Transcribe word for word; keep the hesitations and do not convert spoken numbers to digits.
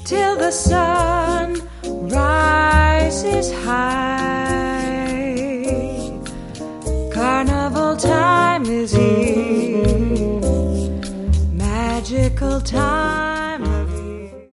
till the sun rises high. Carnival time is here, magical time.